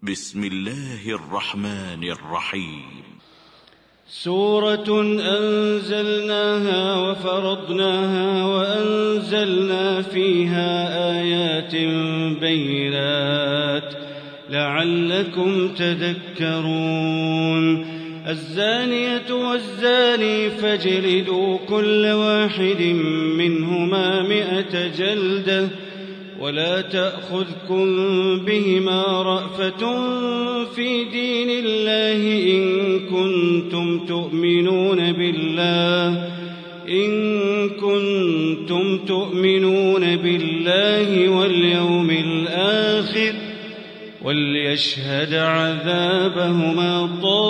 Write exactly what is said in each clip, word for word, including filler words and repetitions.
بسم الله الرحمن الرحيم. سورة أنزلناها وفرضناها وأنزلنا فيها آيات بينات لعلكم تذكرون. الزانية والزاني فاجلدوا كل واحد منهما مئة جلدة ولا تأخذكم بهما رأفة في دين الله إن كنتم تؤمنون بالله إن كنتم تؤمنون بالله واليوم الآخر وليشهد عذابهما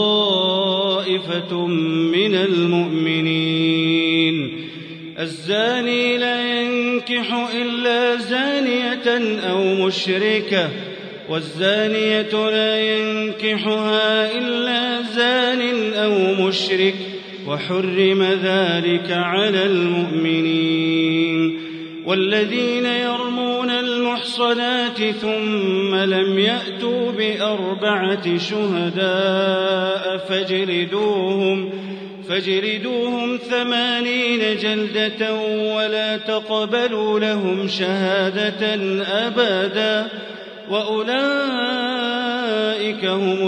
طائفة من المؤمنين. الزاني لا ينكح إلا زانية أو مشركة والزانية لا ينكحها إلا زان أو مشرك وحرم ذلك على المؤمنين. والذين يرمون المحصنات ثم لم يأتوا بأربعة شهداء فاجلدوهم فاجلدوهم ثمانين جلدة ولا تقبلوا لهم شهادة أبدا وأولئك هم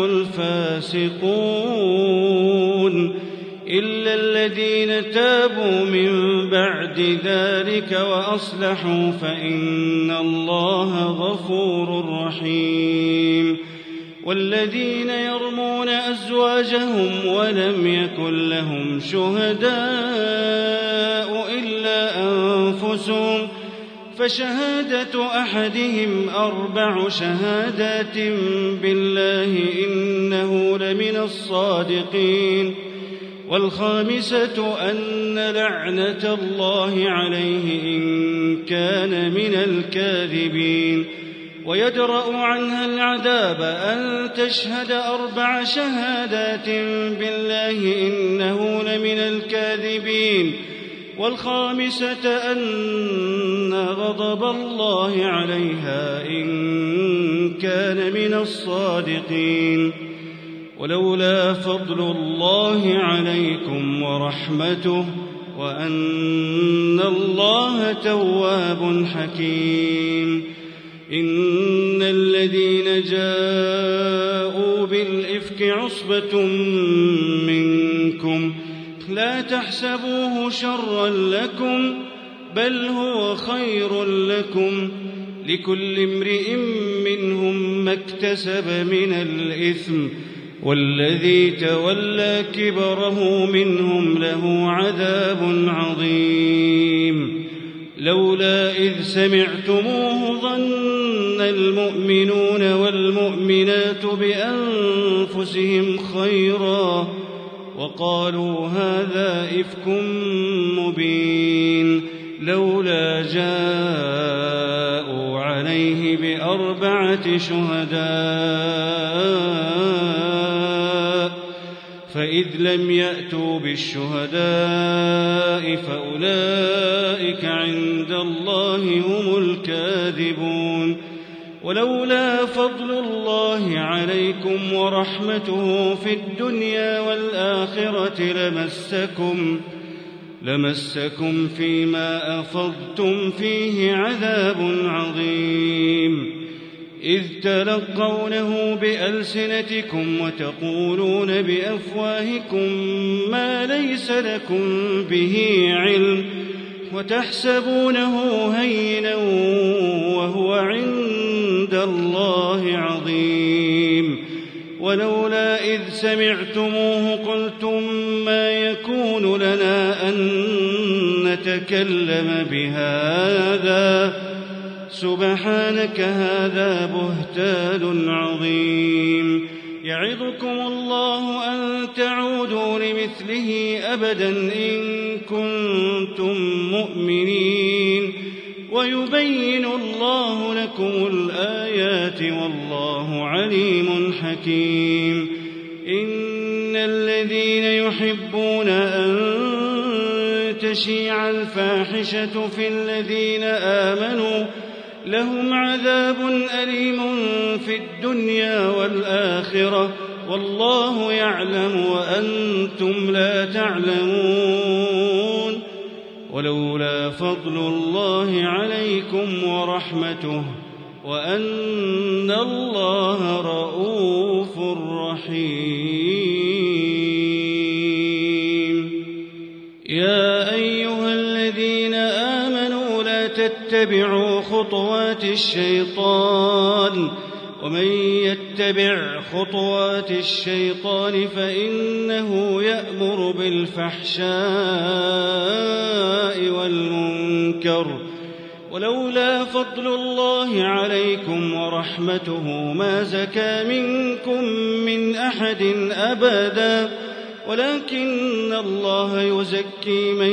الفاسقون إلا الذين تابوا من بعد ذلك وأصلحوا فإن الله غفور رحيم. والذين يرمون أزواجهم ولم يكن لهم شهداء إلا أنفسهم فشهادة أحدهم أربع شهادات بالله إنه لمن الصادقين. والخامسة أن لعنة الله عليه إن كان من الكاذبين. ويدرأ عنها العذاب أن تشهد أربع شهادات بالله إنه لمن الكاذبين. والخامسة أن غضب الله عليها إن كان من الصادقين. ولولا فضل الله عليكم ورحمته وأن الله تواب حكيم. إن الذين جاءوا بالإفك عصبة منكم لا تحسبوه شرا لكم بل هو خير لكم لكل امرئ منهم ما اكتسب من الإثم والذي تولى كبره منهم له عذاب عظيم. لولا إذ سمعتموه ظن المؤمنون والمؤمنات بأنفسهم خيرا وقالوا هذا إفك مبين. لولا جاءوا عليه بأربعة شهداء فإذ لم يأتوا بالشهداء فأولئك عند الله هم الكاذبون. ولولا فضل الله عليكم ورحمته في الدنيا والآخرة لمسكم لمسكم فيما أفضتم فيه عذاب عظيم. إذ تلقونه بألسنتكم وتقولون بأفواهكم ما ليس لكم به علم وتحسبونه هينا وهو عند الله عظيم. ولولا إذ سمعتموه قلتم ما يكون لنا أن نتكلم بهذا سبحانك هذا بهتان عظيم. يعظكم الله أن تعودوا لمثله أبدا إن كنتم مؤمنين ويبين الله لكم الآيات والله عليم حكيم. إن الذين يحبون أن تشيع الفاحشة في الذين آمنوا لهم عذاب أليم في الدنيا والآخرة والله يعلم وأنتم لا تعلمون. ولولا فضل الله عليكم ورحمته وأن الله رءوف رحيم. يا أيها الذين آمنوا لا تتبعوا خطوات الشيطان ومن يتبع خطوات الشيطان فإنه يأمر بالفحشاء والمنكر ولولا فضل الله عليكم ورحمته ما زكى منكم من أحد أبدا ولكن الله يزكي من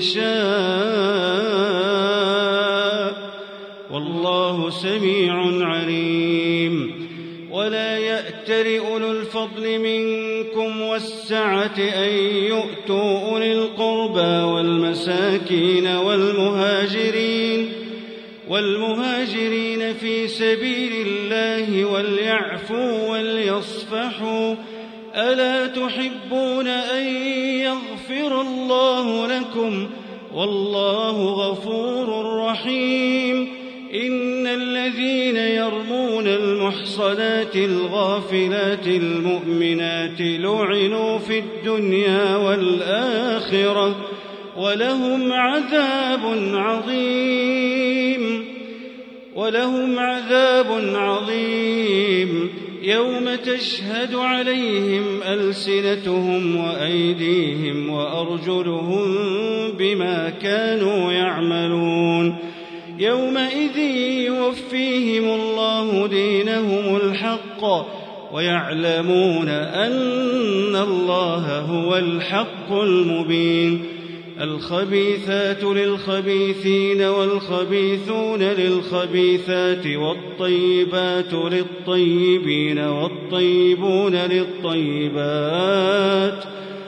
يشاء والله سميع عليم. ولا يأتل أولو الفضل منكم والسعة أن يؤتوا أولي القربى والمساكين والمهاجرين والمهاجرين في سبيل الله وليعفوا وليصفحوا ألا تحبون أن يغفر الله لكم والله غفور رحيم. إن الذين يرمون المحصنات الغافلات المؤمنات لعنوا في الدنيا والآخرة ولهم عذاب عظيم ولهم عذاب عظيم يوم تشهد عليهم ألسنتهم وأيديهم وأرجلهم بما كانوا يعملون. يومئذ يوفيهم الله دينهم الحق ويعلمون أن الله هو الحق المبين. الخبيثات للخبيثين والخبيثون للخبيثات والطيبات للطيبين والطيبون للطيبات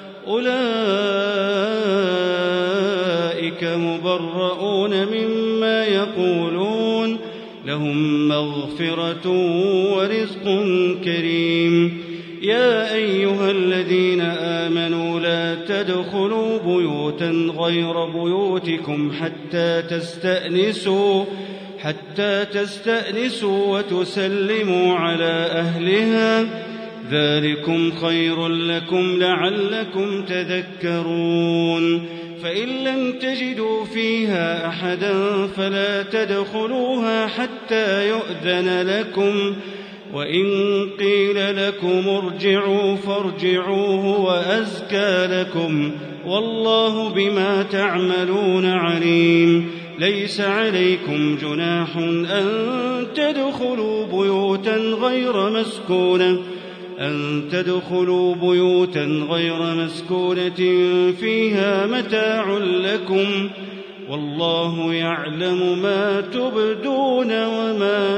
أولئك مبرؤون مما يقولون لهم مغفرة ورزق كريم. يا أيها الذين آمنوا لا تدخلوا بيوتا غير بيوتكم حتى تستأنسوا حتى تستأنسوا وتسلموا على أهلها ذلكم خير لكم لعلكم تذكرون. فإن لم تجدوا فيها أحدا فلا تدخلوها حتى يؤذن لكم وإن قيل لكم ارجعوا فارجعوا هو أزكى لكم والله بما تعملون عليم. ليس عليكم جناح أن تدخلوا بيوتا غير مسكونة أن تدخلوا بيوتا غير مسكونة فيها متاع لكم والله يعلم ما تبدون وما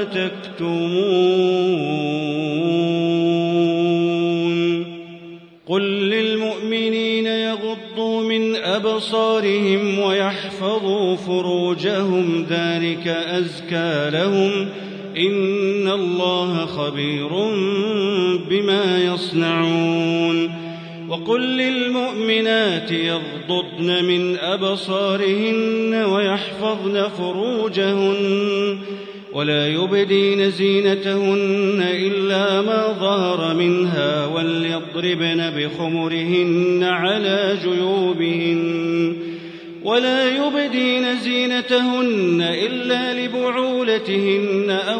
تكتمون. قل للمؤمنين يغضوا من أبصارهم ويحفظوا فروجهم ذلك أزكى لهم إن الله خبير بما يصنعون. وقل للمؤمنات يغضضن من أبصارهن ويحفظن فروجهن ولا يبدين زينتهن إلا ما ظهر منها وليضربن بخمرهن على جيوبهن ولا يبدين زينتهن إلا لبعولتهن أو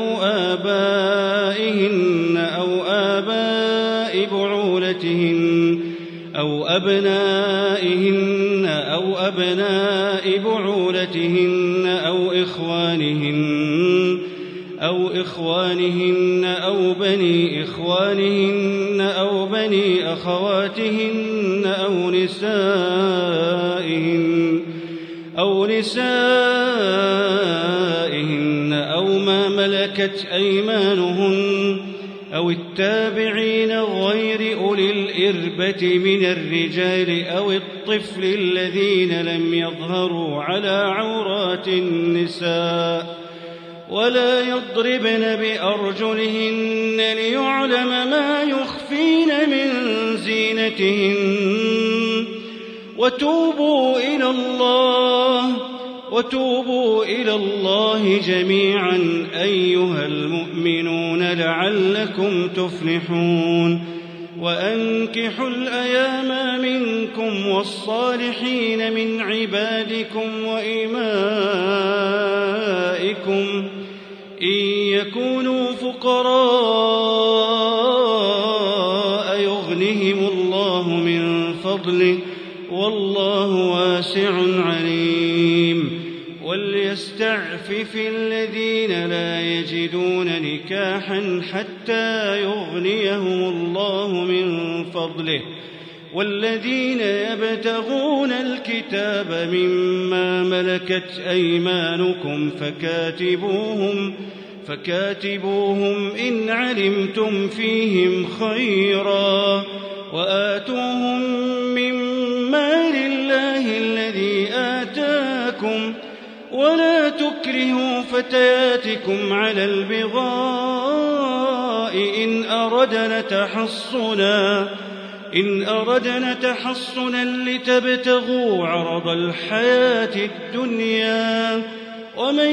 آبائهن أو آباء بعولتهن أو أبنائهن أو أبناء بعولتهن أو إخوانهن أو إخوانهن أو بني إخوانهن أو بني أخواتهن أو نسائهن أو نسائهن أو ما ملكت أيمانهن أو التابعين غير أولي الإربة من الرجال أو الطفل الذين لم يظهروا على عورات النساء ولا يضربن بأرجلهن ليعلم ما يخفين من زينتهن وتوبوا إلى الله وتوبوا إلى الله جميعا أيها المؤمنون لعلكم تفلحون وأنكحوا الأيام منكم والصالحين من عبادكم وإمائكم إن يكونوا فقراء يغنهم الله من فضله والله واسع عليم وليستعفف الذين لا يجدون نكاحا حتى يغنيهم الله من فضله والذين يبتغون الكتاب مما ملكت أيمانكم فكاتبوهم فكاتبوهم إن علمتم فيهم خيرا وآتوهم من مال الله الذي آتاكم ولا تكرهوا فتياتكم على البغاء إن أردنا تحصنا إن أردنا تحصنا لتبتغوا عرض الحياة الدنيا ومن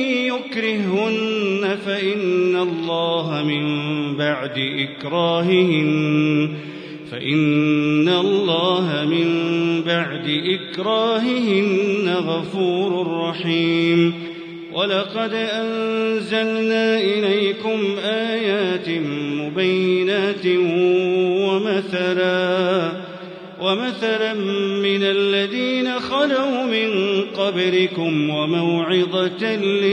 يكرهن فإن الله من بعد إكراههن فإن الله من بعد إكراههن غفور رحيم ولقد أنزلنا إليكم آيات مبينات ومثلا ومثلا من الذين خلوا من قبلكم وموعظة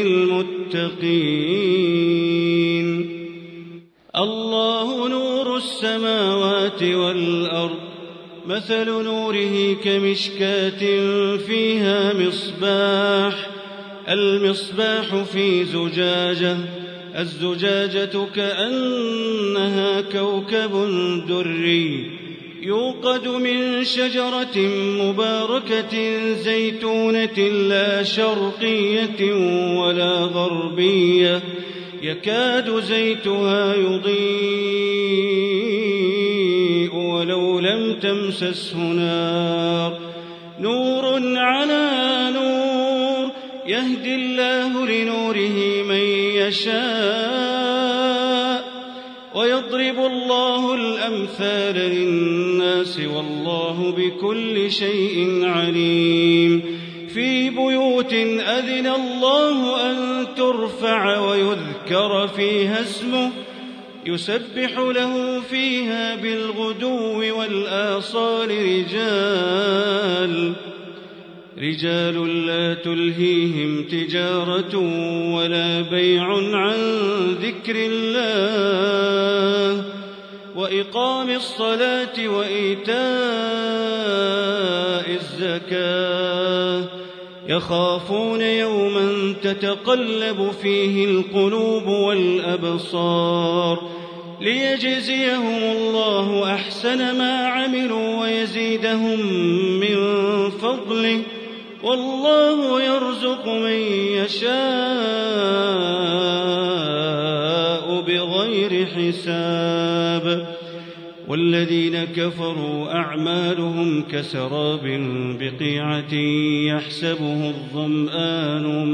للمتقين الله نور السماوات والأرض مثل نوره كمشكاة فيها مصباح المصباح في زجاجة الزجاجة كأنها كوكب دري يوقد من شجرة مباركة زيتونة لا شرقية ولا غربية يكاد زيتها يضيء ولو لم تمسسه نار نور على نور يهدي الله لنوره من يشاء ويضرب الله الأمثال للناس والله بكل شيء عليم في بيوت أذن الله أن ترفع ويذكر فيها اسمه يسبح له فيها بالغدو والآصال رجال رجال لا تلهيهم تجارة ولا بيع عن ذكر الله وإقام الصلاة وإيتاء الزكاة يخافون يوما تتقلب فيه القلوب والأبصار ليجزيهم الله أحسن ما عملوا ويزيدهم من فضله والله يرزق من يشاء بغير حساب والذين كفروا أعمالهم كسراب بقيعة يحسبه الظمآن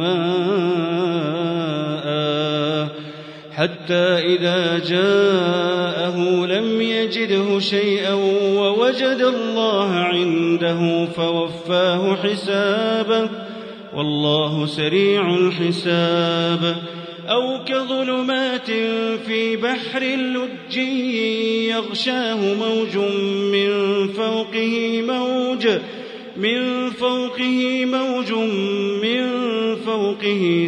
ماء حتى إذا جاءه لم يجده شيئا ووجد الله عنده فوفاه حسابه والله سريع الحساب أو كظلمات في بحر اللج يغشاه موج من فوقه موج من فوقه موج من فوقه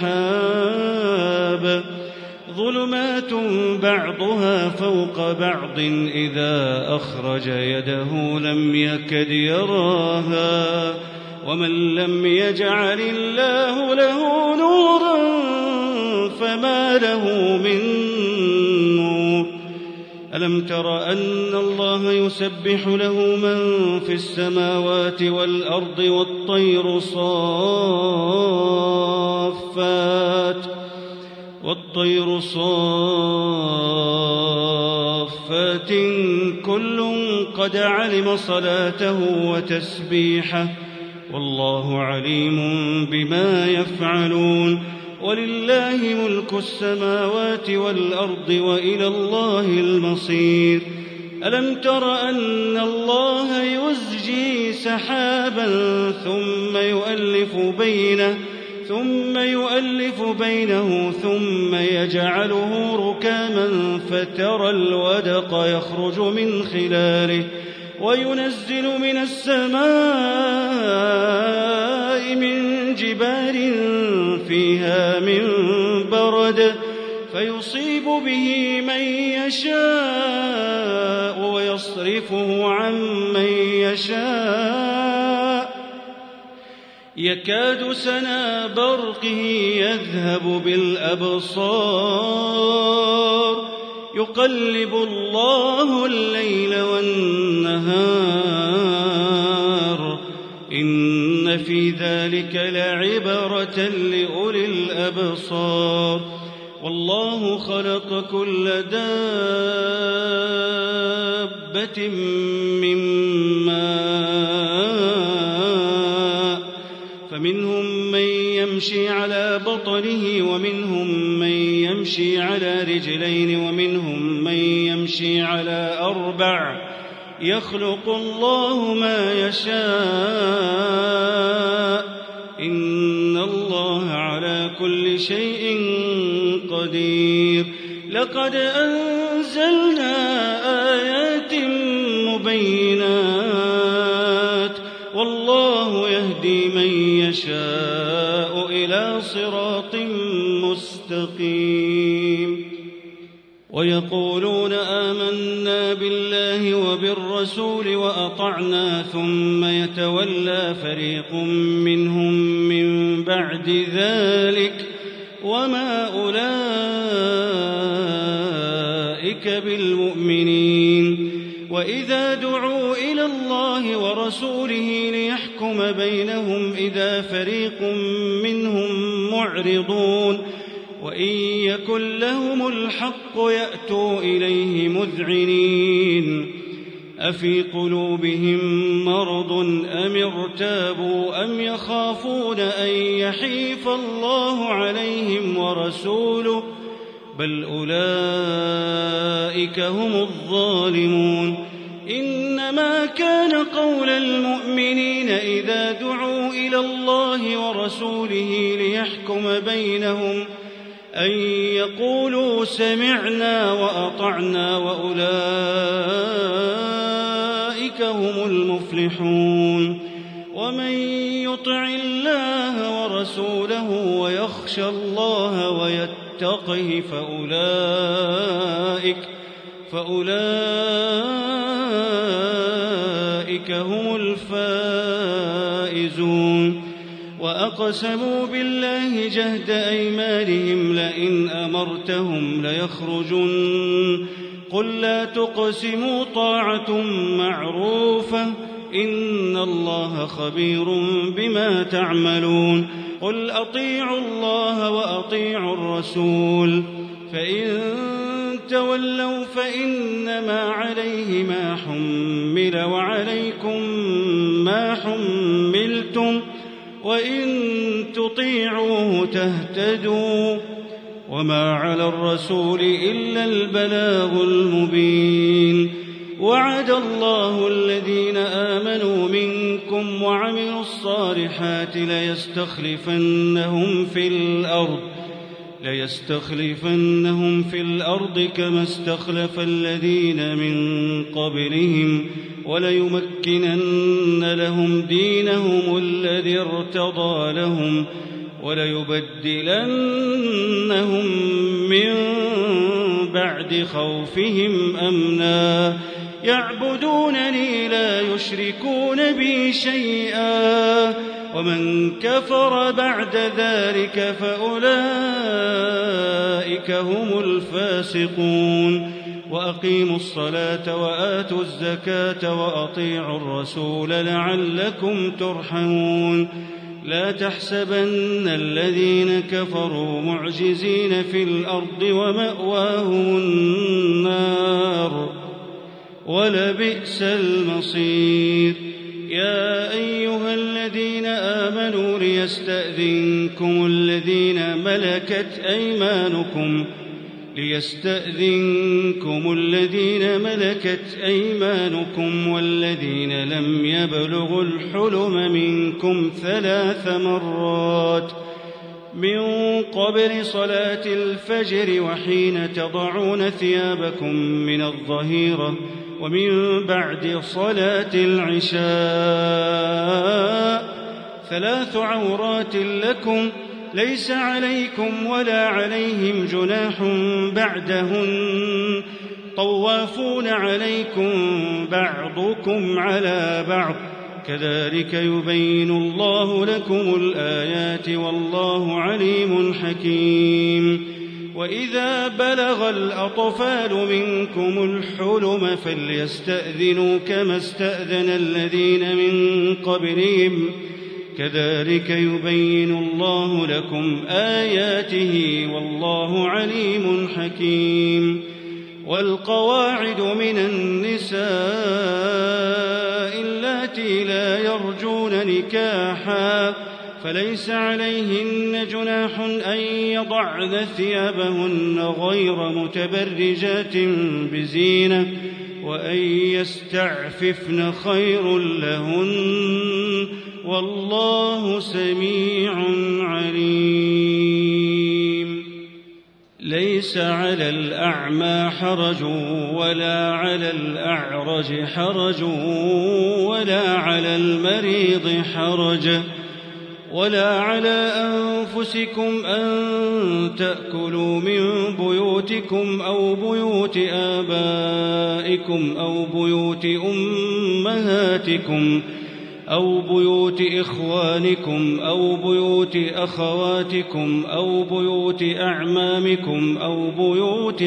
سحاب ظلمات بعضها فوق بعض إذا أخرج يده لم يكد يراها ومن لم يجعل الله له نورا فما له من نور ألم تر أن الله يسبح له من في السماوات والأرض والطير صافات والطير صافات كل قد علم صلاته وتسبيحه والله عليم بما يفعلون ولله ملك السماوات والأرض وإلى الله المصير ألم تر أن الله يزجي سحابا ثم يؤلف بينه ثم يؤلف بينه ثم يجعله ركاما فترى الودق يخرج من خلاله وينزل من السماء من جبال فيها من برد فيصيب به من يشاء ويصرفه عن من يشاء يكاد سنا برقه يذهب بالأبصار يقلب الله الليل والنهار إن في ذلك لعبرة لأولي الأبصار والله خلق كل دابة من ماء فمنهم من يمشي على بطنه ومنهم من يمشي على رجلين ومنهم من يمشي على أربع يخلق الله ما يشاء إن الله على كل شيء قدير لقد أنزلنا آيات مبينات والله يهدي من يشاء إلى صراط مستقيم ويقولون آمنا بالله وبالرسول وأطعنا ثم يتولى فريق منهم من بعد ذلك وما أولئك بالمؤمنين وإذا دعوا إلى الله ورسوله ليحكم بينهم إذا فريق منهم معرضون وإن يكن لهم الحق يأتوا إليه مذعنين أفي قلوبهم مرض أم ارتابوا أم يخافون أن يحيف الله عليهم ورسوله بل أولئك هم الظالمون إنما كان قول المؤمنين إذا دعوا إلى الله ورسوله ليحكم بينهم أن يقولوا سمعنا وأطعنا وأولئك هم المفلحون ومن يطع الله ورسوله ويخشى الله ويتقه فأولئك فأولئك هم الفائزون وأقسموا بالله جهد أيمانهم لئن أمرتهم ليخرجن قل لا تقسموا طاعة معروفة إن الله خبير بما تعملون قل أطيعوا الله وأطيعوا الرسول فإن تولوا فإنما عليه ما حمل وعليكم ما حملتم وإن تطيعوه تهتدوا وما على الرسول إلا البلاغ المبين وعد الله الذين آمنوا منكم وعملوا الصالحات ليستخلفنهم في الأرض ليستخلفنهم في الأرض كما استخلف الذين من قبلهم وليمكنن لهم دينهم الذي ارتضى لهم وليبدلنهم من بعد خوفهم أمنا يعبدونني لا يشركون بي شيئا ومن كفر بعد ذلك فأولئك هم الفاسقون وأقيموا الصلاة وآتوا الزكاة وأطيعوا الرسول لعلكم ترحمون لا تحسبن الذين كفروا معجزين في الأرض ومأواهم النار ولبئس المصير. يا أيها الذين آمنوا ليستأذنكم الذين ملكت أيمانكم ليستأذنكم الذين ملكت أيمانكم والذين لم يبلغوا الحلم منكم ثلاث مرات من قبل صلاة الفجر وحين تضعون ثيابكم من الظهيرة ومن بعد صلاة العشاء ثلاث عورات لكم ليس عليكم ولا عليهم جناح بعدهن طوافون عليكم بعضكم على بعض كذلك يبين الله لكم الآيات والله عليم حكيم. وإذا بلغ الأطفال منكم الحلم فليستأذنوا كما استأذن الذين من قبلهم كذلك يبين الله لكم آياته والله عليم حكيم. والقواعد من النساء اللاتي لا يرجون نكاحا فليس عليهن جناح أن يضعن ثيابهن غير متبرجات بزينة وأن يستعففن خير لهن والله سميع عليم. ليس على الأعمى حرج ولا على الأعرج حرج ولا على المريض حرج ولا على أنفسكم أن تأكلوا من بيوتكم أو بيوت آبائكم أو بيوت أمهاتكم أو بيوت إخوانكم أو بيوت أخواتكم أو بيوت أعمامكم أو بيوت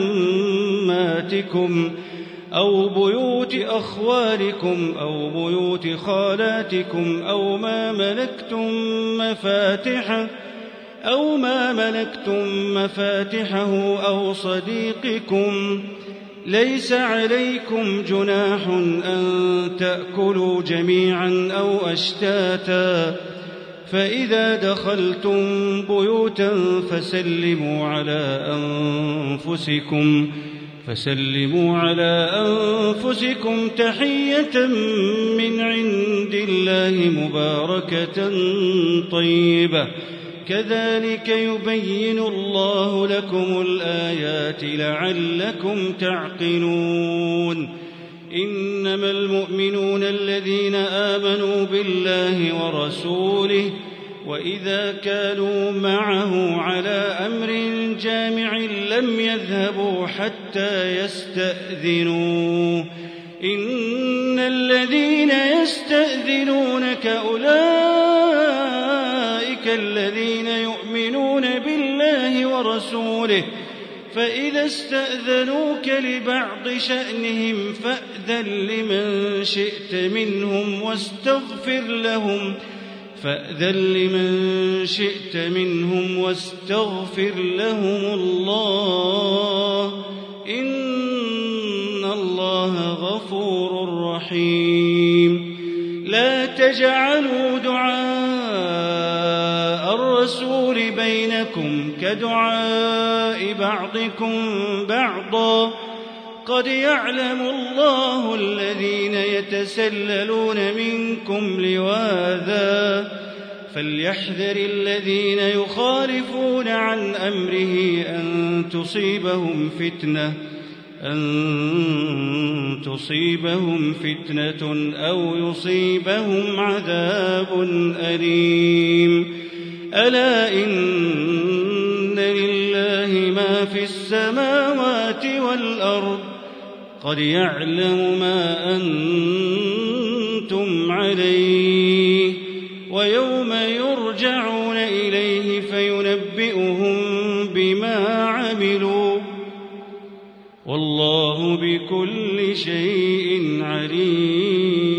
عماتكم أو بيوت أخوالكم أو بيوت خالاتكم أو ما ملكتم مفاتحه أو ما ملكتم مفاتحه أو صديقكم. ليس عليكم جناح أن تأكلوا جميعا أو أشتاتا فإذا دخلتم بيوتا فسلموا على أنفسكم فسلموا على أنفسكم تحية من عند الله مباركة طيبة كذلك يبين الله لكم الآيات لعلكم تعقلون. إنما المؤمنون الذين آمنوا بالله ورسوله وإذا كانوا معه على أمر جامع لم يذهبوا حتى يستأذنوه. إن الذين يستأذنونك أولئك الذين يؤمنون بالله ورسوله فإذا استأذنوك لبعض شأنهم فأذن لمن شئت منهم واستغفر لهم فأذن لمن شئت منهم واستغفر لهم الله إن الله غفور رحيم. لا تجعلوا دعاء الرسول بينكم كدعاء بعضكم بعضا قد يعلم الله الذين يتسللون منكم لواذا فليحذر الذين يخالفون عن أمره أن تصيبهم فتنة أن تصيبهم فتنة أو يصيبهم عذاب أليم. ألا إن لله ما في السماوات والأرض قد يعلم ما أنتم عليه ويوم يرجعون إليه فينبئهم بما عملوا والله بكل شيء عليم.